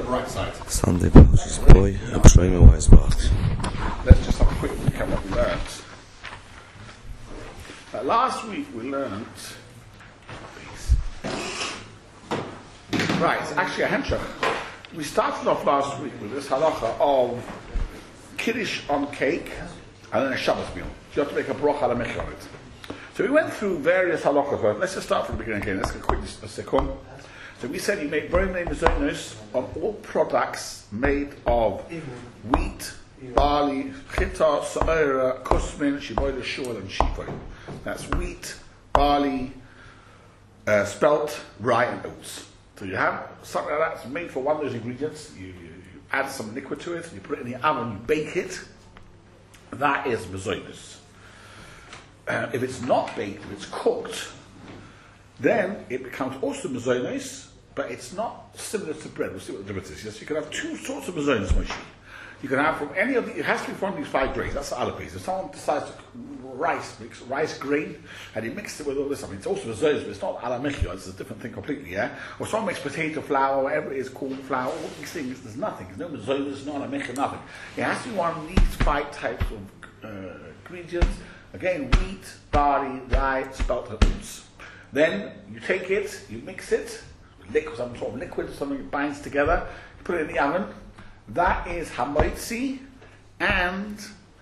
right side. Sunday Parshas Boy, Shlomo Weisbach. Let's just have a quick look at what we learned. Last week we learned. Right, it's actually a hemshach. We started off last week with this halacha of kiddush on cake and then a Shabbos meal. You have to make a bracha on it. So we went through various halachas. Let's just start from the beginning again. Let's get a quick second. So we said you make very many mezainos on all products made of wheat, barley, chita, sa'ira, kusmin, shiboy, shul, and shifoy. That's wheat, barley, spelt, rye, and oats. So you have something like that. It's made for one of those ingredients. You add some liquid to it. You put it in the oven. You bake it. That is mezainos. If it's not baked, if it's cooked, then it becomes also mezainos, but it's not similar to bread. We'll see what the difference is. Yes, you can have two sorts of mezainos, Moshe. You can have from any of the, it has to be from these five grains. That's the alapis. If someone decides to mix rice grain, and he mixes it with all this, I mean, it's also mezainos, but it's not alamichia. It's a different thing completely, yeah? Or someone makes potato flour, whatever it is, corn flour, all these things, there's nothing. There's no mezainos, no alamichia, nothing. It has to be one of these five types of ingredients. Again, wheat, barley, rye, spelt, and oats. Then you take it, you mix it, some sort of liquid, something that binds together, you put it in the oven. That is hamoitzi, that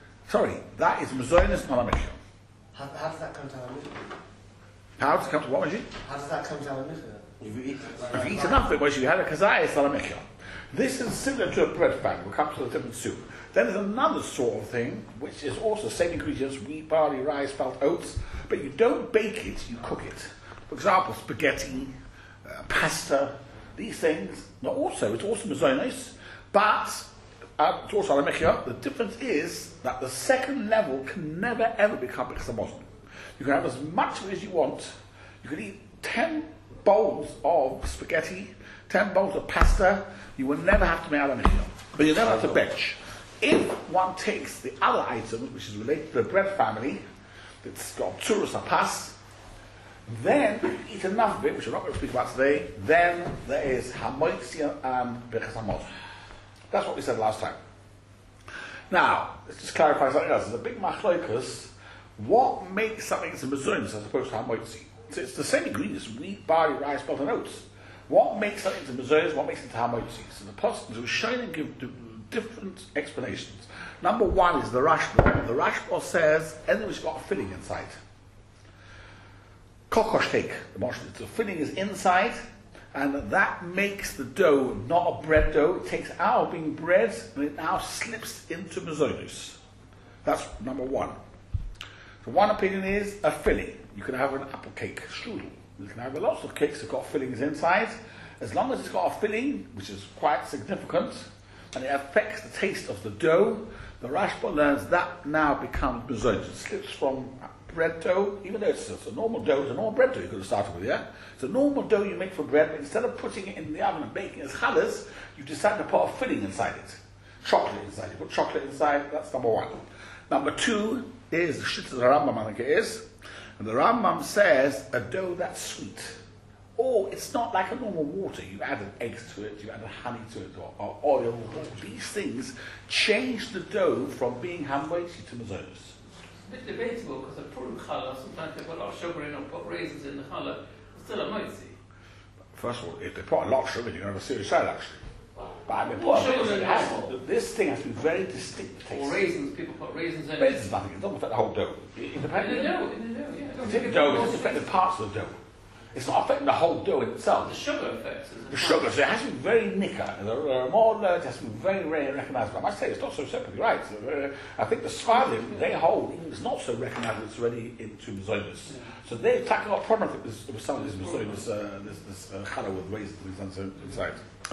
is mezainos, not a How does that come to Alamichia? How does it come to what, Majid? How does that come to Alamichia? If you eat enough of it, once you have a kazai, it's Alamichia. This is similar to a bread family. We'll come to a different soup. Then there's another sort of thing, which is also same ingredients, wheat, barley, rice, spelt, oats, but you don't bake it, you cook it. For example, spaghetti, pasta, these things, it's also mezainos, but it's also alamichia. The difference is that the second level can never ever become b'chsamosn. You can have as much of it as you want. You can eat 10 bowls of spaghetti, 10 bowls of pasta. You will never have to make alamichia, but you never have to bench. If one takes the other item, which is related to the bread family, that's got tsurus apas, then you eat enough of it, which we're not going to speak about today, then there is hamoitzi and b'chsamosn. That's what we said last time. Now, let's just clarify something else. There's a big machlokas. What makes something into mezainos as opposed to hamoitzi? So it's the same ingredients: wheat, barley, rice, spelt, and oats. What makes something into mezainos? What makes it into hamoitzi? So the apostles who shine and give different explanations. Number one is the Rashba. The Rashba says anything which got a filling inside. Kokosh cake. The filling is inside, and that makes the dough not a bread dough. It takes out of being bread, and it now slips into mezainos. That's number one. So one opinion is a filling. You can have an apple cake, strudel. You can have lots of cakes that got fillings inside. As long as it's got a filling, which is quite significant, and it affects the taste of the dough, the Rashba learns that now becomes mezainos. It slips from bread dough, even though it's a normal dough, it's a normal bread dough you could have started with, yeah? It's a normal dough you make for bread, but instead of putting it in the oven and baking it as challahs, you decide to put a filling inside it. Chocolate inside. You put chocolate inside, that's number one. Number two is, the shit of the Rambam, I think it is, and the Rambam says a dough that's sweet. Or it's not like a normal water. You added eggs to it, you added honey to it, or oil. All these things change the dough from being hamoitzi to mezainos. It's a bit debatable because the Purim challah, sometimes they put a lot of sugar in or put raisins in the challah, it's still a moitzi. First of all, if they put a lot of sugar, you can have a serious side actually. But I mean, this thing has to be very distinct taste. Or raisins, people put raisins in. Raisins, nothing. It doesn't affect the whole dough. In the dough, yeah. It's in the dough, it doesn't affect the parts of the dough. It's not affecting the whole dough in itself. The sugar affects it. The sugar, so it has to be very nicker. There are more it has to be very, very recognizable. I must say, it's not so simple, you're right. I think the Sfardim, they hold, even if it's not so recognizable, it's already into mezainos. So they're tackling a problem with some of this mezainos, this challah with raisins inside.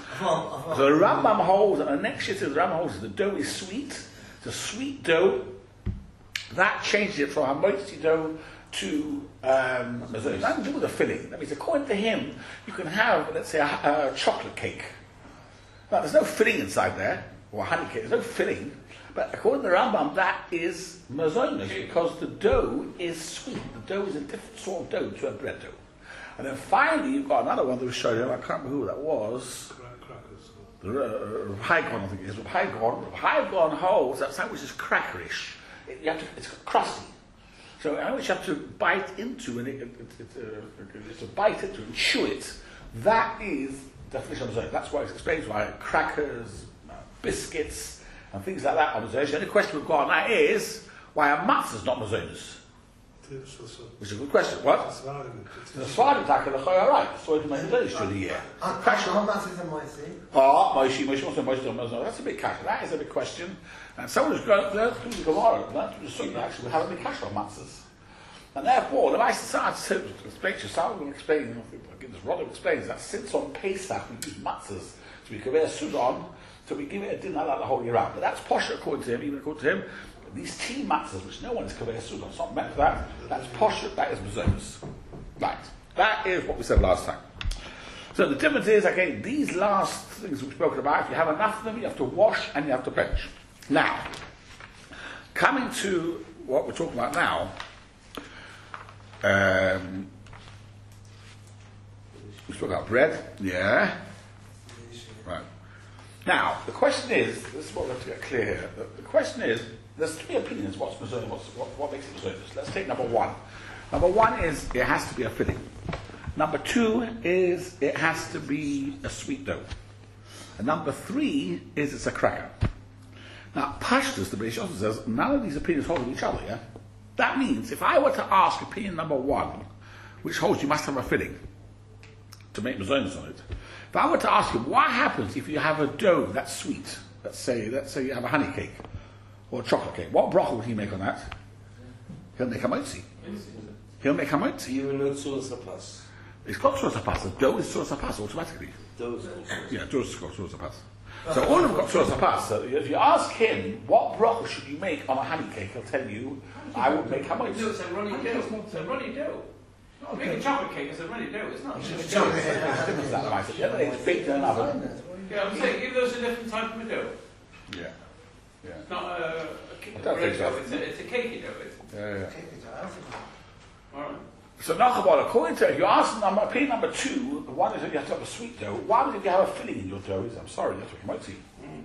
So the Rambam holds, and the next shit is the Rambam holds, the dough is sweet. It's a sweet dough. That changes it from hamoitzi dough to mezainos. Nothing to do with the filling. That means, according to him, you can have, let's say, a chocolate cake. Now, there's no filling inside there, or a honey cake. There's no filling. But according to the Rambam, that is mezainos because the dough is sweet. The dough is a different sort of dough to a bread dough. And then finally, you've got another one that was showing you. I can't remember who that was. Haigon, I think it is. Haigon holds that something which is crackerish. It's crusty. So which you have to bite into, and it's a bite into and chew it. That is definition of Mezainis. That's why it explains why crackers, biscuits, and things like that are Mezainis. The only question we've got on that is why a matzah is not Mezainis. Which is a good question. What? The Sfardim tackle the Choy, alright. So it might be through the year. That's a big question. That is a big question. And someone who's going through the Gemara, learned through the Sunnah, actually, we have a big question on matzahs. And therefore, the Vice starts to explain to you, someone will explain, Rodder explains that since on Pesach we use matzahs to be Kaveh Sudan, so we give it a dinner like the whole year round. But that's posh according to him, even according to him. These tea matzahs, which no one is Kaveh Sudan, it's not meant for that, that's posh, that is Mezainis. Right. That is what we said last time. So the difference is, again, these last things we've spoken about, if you have enough of them, you have to wash and you have to bench. Now, coming to what we're talking about now, we spoke about bread, yeah. Right. Now, the question is, this is what we have to get clear here. The question is, there's three opinions what's Mezainis, what makes it Mezainis. Let's take number one. Number one is, it has to be a filling. Number two is, it has to be a sweet dough. And number three is, it's a cracker. Now, Pashtus, the British also says, none of these opinions hold with each other, yeah? That means, if I were to ask opinion number one, which holds you must have a filling to make Mezainis on it, if I were to ask you, what happens if you have a dough that's sweet? Let's say you have a honey cake, or a chocolate cake. What bracha would he make on that? He'll make a motzi. He'll make a motzi. Even though it's Tzuras HaPas. It's got Tzuras HaPas. The dough is Tzuras HaPas automatically. Dough is also. Yeah, dough is got Tzuras HaPas. So all of them got Tzuras HaPas. So if you ask him, what bracha should you make on a honey cake, he'll tell you, I would make a motzi. No, it's a runny dough. It's a runny dough. Okay. Make a chocolate cake is a runny dough. It's not. It's different that way. The other day it's baked in an oven. Yeah, I'm saying give those a different type of dough. Yeah. Yeah. It's not a don't think so. dough. It's a cakey dough. Yeah. All right. So Nachabal, according to, if you ask opinion number two, the one is that you have to have a sweet dough. Why would if you have a filling in your dough? I'm sorry, that's what you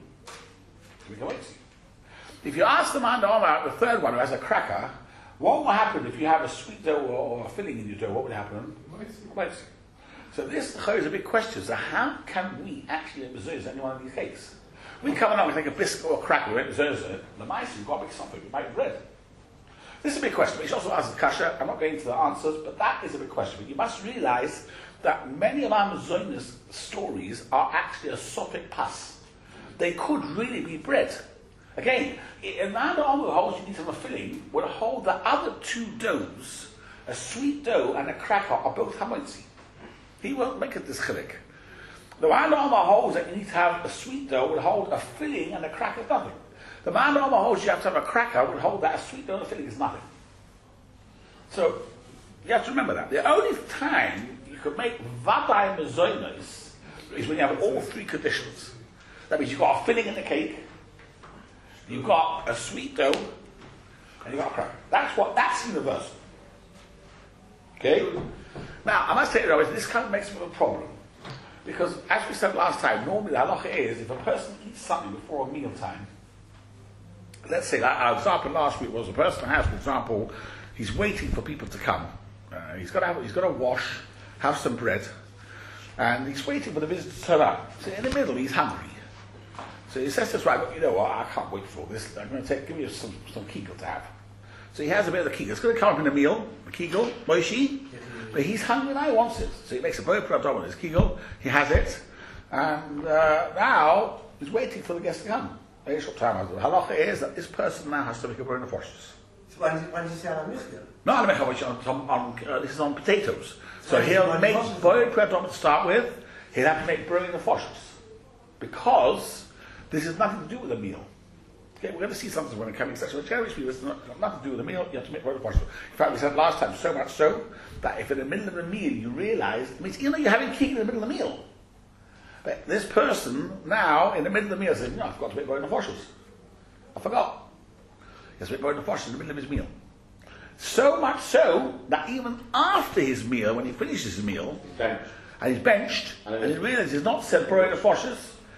might see. If you ask the man the third one who has a cracker, what will happen if you have a sweet dough or a filling in your dough? What would happen? Might see. So this is a big question. So how can we actually make Mezainis any one of these cakes? We come along and take a biscuit or a cracker, we make Mezainis in it. The mice, you've got to make something. We make bread. This is a big question. Which also asks kasha. I'm not going into the answers, but that is a big question. But you must realize that many of our Mezainis stories are actually a sotic pas. They could really be bread. Again, in the other holds you need to have a filling, would hold the other two doughs, a sweet dough and a cracker, are both hamotzi. He won't make it this chilik. The one holds that you need to have a sweet dough would hold a filling and a cracker is nothing. The man holds you have to have a cracker would hold that a sweet dough and a filling is nothing. So you have to remember that. The only time you could make vadai Mezainis is when you have all three conditions. That means you've got a filling in the cake, you've got a sweet dough, and you've got a cracker. That's universal. Okay? Now, I must tell you, this kind of makes a bit of a problem. Because, as we said last time, normally the halacha is, if a person eats something before a meal time, let's say, our example last week was a person has, for example, he's waiting for people to come. He's got to wash, have some bread, and he's waiting for the visitor to turn up. So in the middle, he's hungry. So he says to us, right, but you know what, I can't wait for this. I'm going to give you some kegel to have. So he has a bit of the kegel. It's going to come up in the meal, the kegel, Moishi. But he's hungry now, he wants it. So he makes a very proud job on his kegel. He has it. And now he's waiting for the guest to come. Very short time. The halacha is that this person now has to make a burn of washes. So when did you say on Michel? No, this is on potatoes. So he'll make very proud job to start with. He'll have to make burning of washes. Because this has nothing to do with the meal. Okay, we're going to see something when it comes to such a Jewish meal. It's nothing to do with the meal. You have to make very washes. In fact, we said last time so much so that if in the middle of the meal you realize, it means you're having kegel in the middle of the meal. But this person now in the middle of the meal says, "No, I forgot to make burning of washes. I forgot." He has to make burning of washes in the middle of his meal. So much so that even after his meal, when he finishes his meal, and he's benched, and he realizes he's not said burning of washes,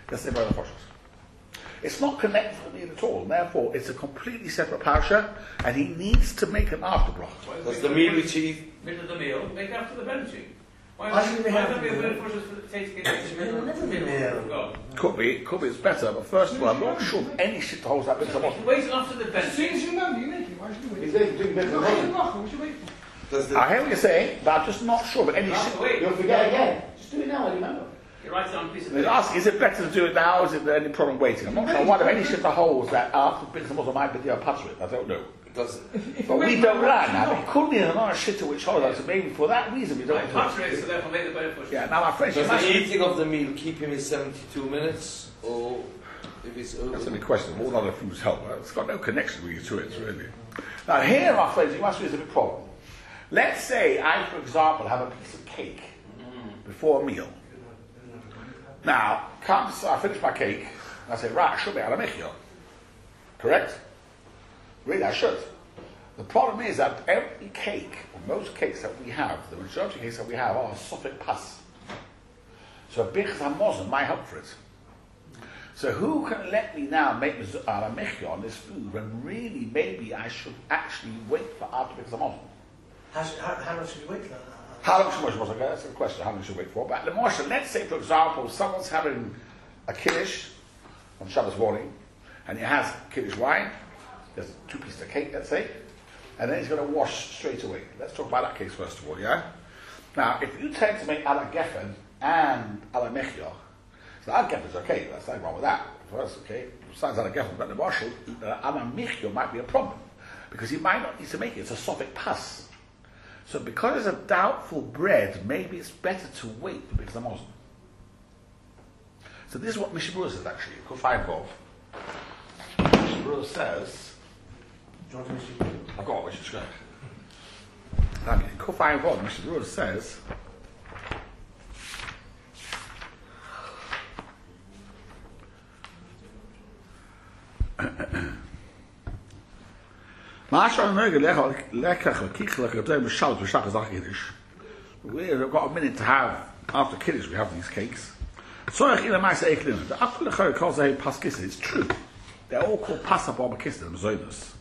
Let's say by the Choshos. It's not connected to the meal at all, and therefore it's a completely separate parasha, and he needs to make an after bracha. Does the meal which he... Middle of the meal, make after the benching. Why should we have be a the bit of pushes for the taste Yeah. Could be it's better, but first of all, I'm not sure if any shit holds that bit of Wait after the As soon benching. as you remember, you make it. Why should you wait? He's doing better than me. What should you wait for? Does the... I hear what you're saying, but I'm just not sure. But any shit. Wait, You'll forget again. Just do it now, I remember. you write it on a piece of They paper. ask, is it better to do it now, or is there any problem waiting? I'm not sure. I wonder if any shit holds that after Birchas Hamazon might be the patchwork. I don't know. Does... But we don't learn now. There could be another shit which holds that, so maybe for that reason we don't Right, do touch it. rate, so therefore make the better push. Yeah, now my friends, you Does must... the eating of the meal keep him in 72 minutes? Or if it's over... That's a big question. All other foods help. It's got no connection really to it, really. Now here, my friends, you must realize a big problem. Let's say I, for example, have a piece of cake before a meal. Now, I finish my cake, and I say, right, I should be alamechio. Correct? Really, I should. The problem is that every cake, or most cakes that we have, the majority of cakes that we have are sofik pas. So Birchas Hamazon might help for it. So who can let me now make alamechio on this food when really maybe I should actually wait for after Birchas Hamazon? How long should we wait for that? How long should we wait? That's the question. How long should we wait for? But the Moshe, let's say, for example, someone's having a kiddush on Shabbos morning, and he has kiddush wine. There's 2 pieces of cake, let's say, and then he's going to wash straight away. Let's talk about that case first of all, yeah? Now, if you tend to make ala gefen and ala mechia, so ala gefen is okay, there's nothing wrong with that. First, okay, besides ala gefen, but the Moshe, ala mechia might be a problem, because he might not need to make it. It's a sofik pas. So because it's a doubtful bread, maybe it's better to wait for Birchas Hamazon. So this is what Mishnah Berurah says actually. Go find Bob. Mishnah Berurah says, Do you want to miss I've got what Mishnah Berurah. Okay, go find Bob. Mishnah Berurah says, we've got a minute to have, after Kiddush we have these cakes. It's true. They're all called Pasach Barbakista and Mazonos.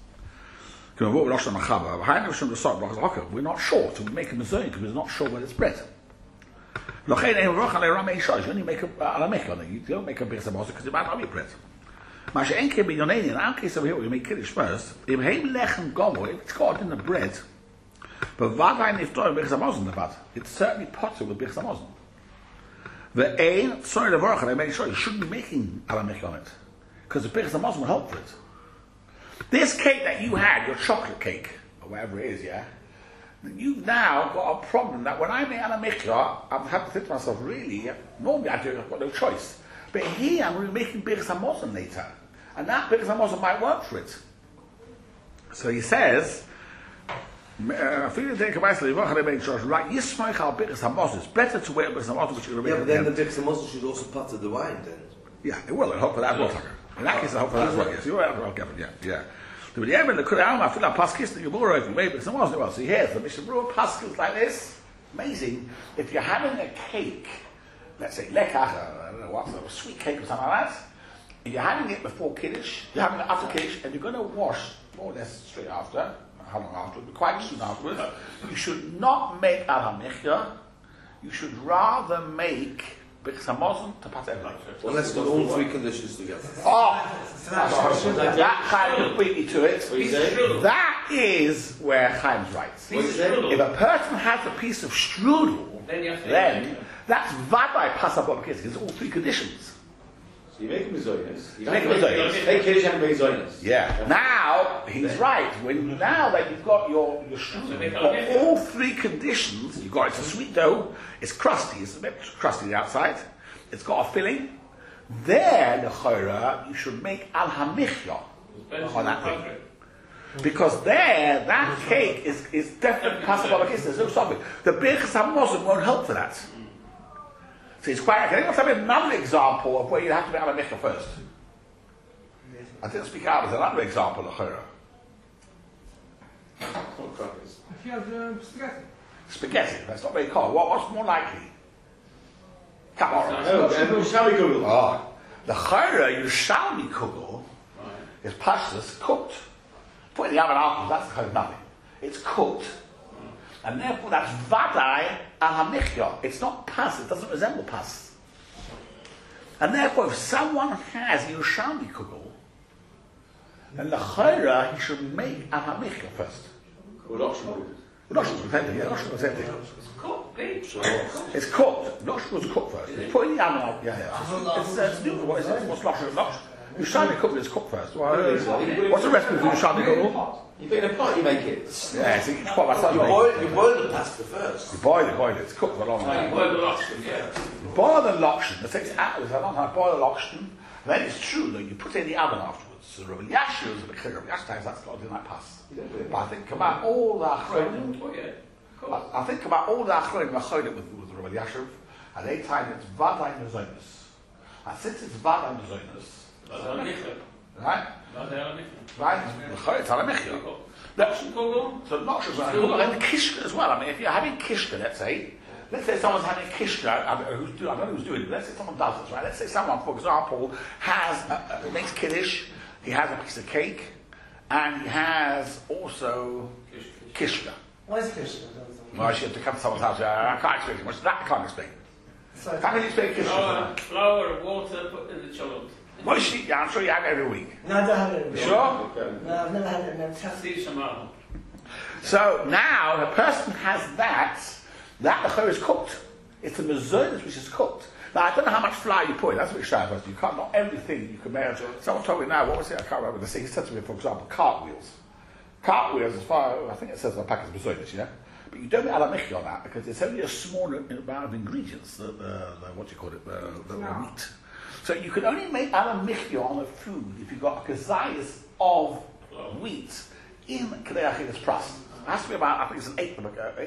We're not sure to make a Mazon because we're not sure whether it's bread. You only make a Alamech, you don't make a Birchas Hamazon because it might not be bread. In our case over here, we make Kiddush first. If it's got in the bread, but it's certainly potter with Birchas Hamazon. The ain, sorry, the vorach, I made sure you shouldn't be making alamech on it, because the Birchas Hamazon will help for it. This cake that you had, your chocolate cake, or whatever it is, yeah, you've now got a problem that when I make alamech, I have to think to myself, really, normally I've got no choice. But here I'm going to be making Birchas Hamazon later. And that Birchas Hamazon might work for it. So he says, right, it's better to wait on Birchas Hamazon, which you're going to make. Yeah, but then the Birchas Hamazon should also patter the wine then. Yeah, it will. I hope for that as well. In that case, I hope for that as well. Yes, you're right, Gavin. Yeah. So here's the Mishnah Berurah Paschals like this. Amazing. If you're having a cake, let's say lekach, I don't know what, a sweet cake or something like that, and you're having it before Kiddush, you're having it after Kiddush, and you're going to wash more or less straight after, how long after, but quite soon afterwards, you should not make al hamechya, you should rather make Birchas Hamazon to pass everything. Well, let's do all 3 conditions together. That kind of completely to it. That is where Chaim's right. If a person has a piece of strudel, then that's vadai pasach b'kis. It's all 3 conditions. So you make him Mazonos. You make him Mazonos. Make Kiddush and make Mazonos. Yeah. Now he's right. Now that you've got your strudel, you've got all 3 conditions. You've got it's a sweet dough. It's crusty. It's a bit crusty on the outside. It's got a filling. There, l'chora, you should make al hamichya on that thing. Because there, that cake is definitely pasach b'kis. There's no stopping. The Birchas Hamazon won't help for that. So it's quite. Can I give another example of where you have to make al hamichya first? I didn't speak out as another example, l'chora. If you have spaghetti. Spaghetti. That's not very common. What's more likely? Come on. Oh, shall we Google? Oh. The chayra Yerushalmi kugel is pashtus cooked. Put it in the oven afterwards, that's the kind of nothing. It's cooked. And therefore that's vadai ahamichya. It's not pas, it doesn't resemble pas. And therefore if someone has Yerushalmi kugel, then the chayra he should make ahamichya first. Loshus was empty, yeah, loshus was empty. It's cooked, babe. It's cooked. Loshus was cooked first. It's put in the oven, it's new, what is it? What's loshus? Yerushalmi kugel is cooked first. What's the recipe for Yerushalmi kugel? You put in a pot, you make it. Yeah, it's quite like You boil the pasta first. You boil it, it's cooked for a long time. You boil the loxton, yeah. You boil the lokshen, it takes hours, a long time, boil the lokshen, then it's true that you put it in the oven afterwards. So Rabbi Yashu is a bit clear, Rabbi Yashu times that's got to do like pass. But I think about all the achronim, Oh, yeah. I think about all the achronim with Rabbi Yashu, and they time it's Vadai Nezonis. And since it's Vadai Nezonis, right? Right? It's Alamichya. So not just and kishka as well. I mean, if you're having kishka, let's say someone's having kishka. I don't know who's doing it. Let's say someone does this, right? Let's say someone, for example, makes kiddush. He has a piece of cake, and he has also kishka. Why is Krishna? Well, she has to come to someone's house. I can't explain it much. That I can't explain. So, How can you explain kishka? Flour, water, put in the cholent. Mostly, yeah, I'm sure you have it every week. no, I don't have it. Sure? No, I've never had it. Steve Shamal. So now the person has that the chayra is cooked. It's the mezuzah which is cooked. Now I don't know how much flour you put in, that's what it's trying to. You can't, not everything you can measure. Someone told me now, what was it? I can't remember. He said to me, for example, cartwheels. Cartwheels, as far, I think it says on the packet of mezuzah, yeah? But you don't get alamichi on that because it's only a small amount of ingredients, the wheat. So you can only make alamichi on a food if you've got a kazayas of wheat in Kedei Achilas Pras. It has to be about, I think it's an eighth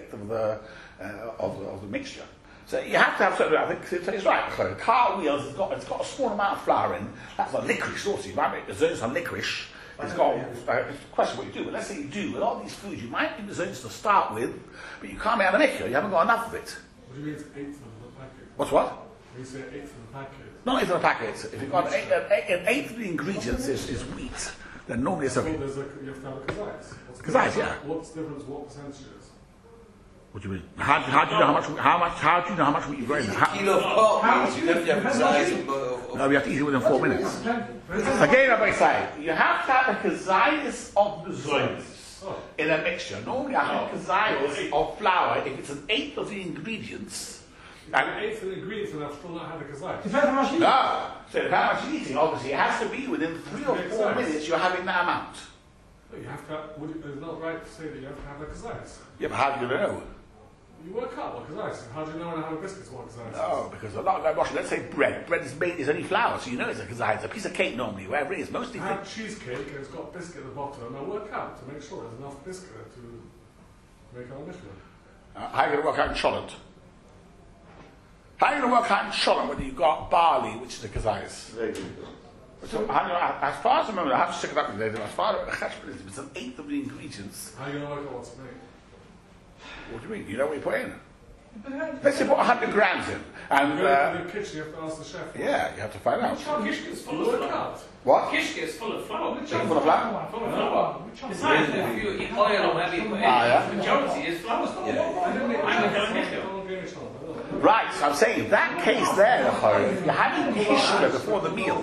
of the mixture. So you have to have certain, I think it's right. Cartwheels, it's got a small amount of flour in. That's a licorice also. You might make the zones on licorice. It's got, it's a question what you do, but let's say you do. With all these foods, you might make the zones to start with, but you can't make alamichi. You haven't got enough of it. What do you mean it's eighth of the packet? What's what? When you say eighth of the packet. Not eighth of the packet. If you've got an eighth of the ingredients is wheat, then normally it's Well, a... you have to have a kazais. Kazais, yeah. What's the difference? What percentage is? What do you mean? How do you know how much wheat you're growing? Kilo of pot means you definitely have kazais of No, we have to eat it within 4 minutes. Again, Rabbi say, you have to have a kazayas of the zones in a mixture. Normally I have kazayas of flour if it's an eighth of the ingredients. If an eighth of the ingredients and I've still not had a kazais. depends how much you eat. No. So how much you're eating, obviously, it has to be within 3 or 4 minutes you're having that amount. No, you have to have, it's not right to say that you have to have a kazais. Yeah, but how do you know? You work out what kazais. How do you know when I have a biscuit what kazais? No, because a lot like Russia, let's say bread. Bread is only flour, so you know it's a kazai. It's a piece of cake normally, wherever it is. Mostly I have cheesecake and it's got biscuit at the bottom and I work out to make sure there's enough biscuit to make a Michelin. how are you going to work out in Cholent? How are you going to work out in Cholent when you've got barley, which is a kazais? Very good. So, as far as I remember, I have to check it up with you. As far as it's an eighth of the ingredients. How are you going to work out what's made? What do you mean? You know what you put in? Let's say put 100 grams in. And, You go to the kitchen, you have to ask the chef. yeah, you have to find out. Kishka is full of Work flour. out. What? Kishka is full of flour. Full of flour? Full of flour. Besides, if you eat oil or whatever you put in, yeah. the majority is flour. I'm a Kalamichya. Right, so I'm saying in that case there, if you're having kishka before the meal,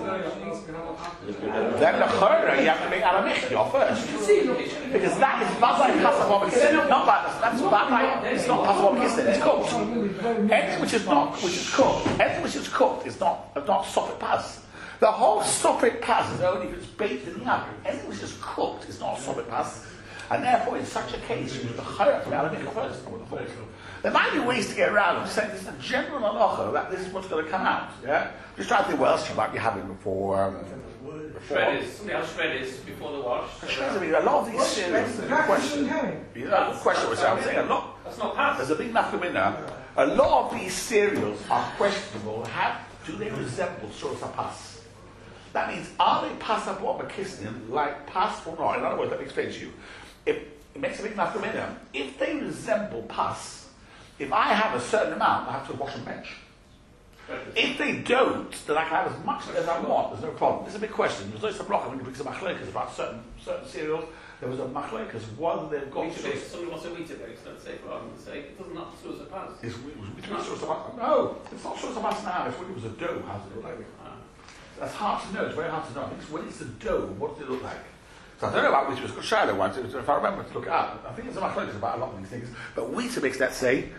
then the chorah you have to make alamichya first. Because that is bazai pasach kissin, not that's bazai, it's not pasach kissin, it's cooked. Anything which is cooked, anything which is cooked is not sofit pas. The whole sofit pas is only if it's baked in the oven. Anything which is cooked is not sofit pas. And therefore, in such a case, you use the chorah to make alamichya first. I would have thought. There might be ways to get around it. I'm just saying this is a general halacha that this is what's going to come out. Yeah? Just trying to think what else you might be having before. Shredders. Somebody else shredders before the wash. A lot of these cereals. The question was I'm saying a lot. That's not passed. There's a big nafkamina. A lot of these cereals are questionable. Do they resemble Shor Pas? That means are they pasabot makisnin like pas or not? In other words, let me explain to you. It makes a big nafkamina. If they resemble pas. If I have a certain amount, I have to wash and bench. If they don't, then I can have as much as I want. There's no problem. This is a big question. There's always a block when you bring some machlokas about certain cereals. There was a machlokas whether they've got. Somebody wants a Weetabix, let's say, for argument's sake. It doesn't have to as a pass. No, it's not sure about now. It's when it was a dough. How does it look like? That's hard to know. It's very hard to know. I think it's when it's a dough. What does it look like? So I don't know about Weetabix. Got Shiloh once. If I remember to look it up, I think it's a machlokas about a lot of these things. But Weetabix, let's say.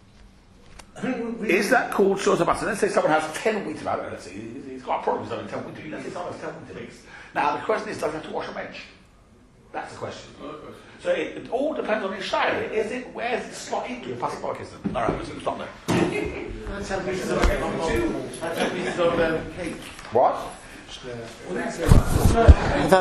Is that called short of Let's say someone has 10 Weetabix. Let's say he's got a problem. He's having 10 Weetabix. Let's say someone has 10 Weetabix. Now the question is, does he have to wash a bench? That's the question. So it all depends on his Shiloh. Is it where's it slot into a plastic pocketson? All right, let's stop there. That's how pieces of cake. What?